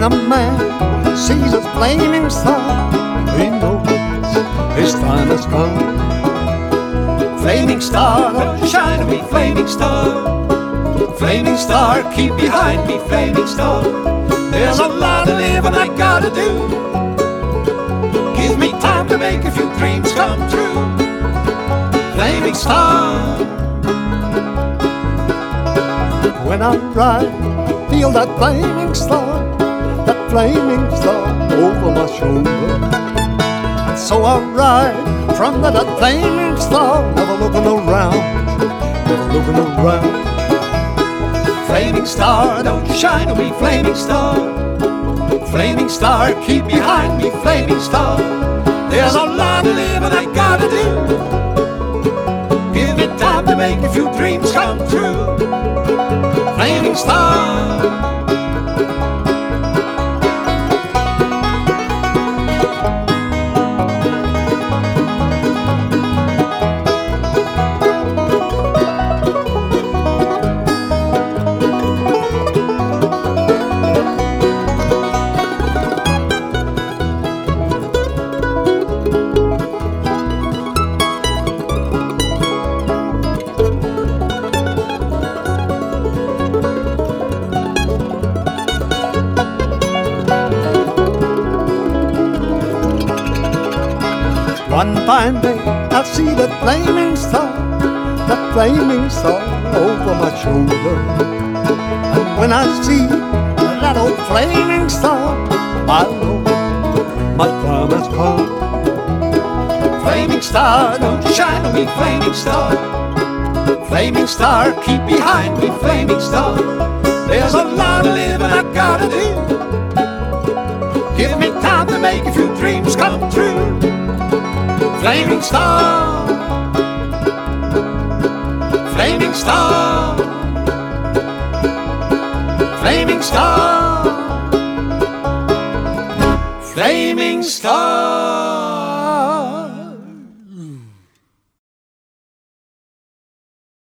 a man sees a flaming star, he knows his time has come. Flaming star, don't you shine on me, flaming star. Flaming star, keep behind me, flaming star. There's a lot of living I gotta do. Give me time to make a few dreams come true. Flaming star. When I ride, feel that flaming star over my shoulder. And so I ride from that flaming star, never looking around, never looking around. Flaming star, don't you shine on me, flaming star. Flaming star, keep behind me, flaming star. There's a lot of living I gotta do. Give me time to make a few dreams come true. Flaming star. One fine day I'll see that flaming star over my shoulder. And when I see that old flaming star, I know my time has come. Flaming star, don't you shine on me, flaming star. Flaming star, keep behind me, flaming star. There's a lot of living I gotta do. Give me time to make a few dreams come true. Flaming star, flaming star, flaming star, flaming star.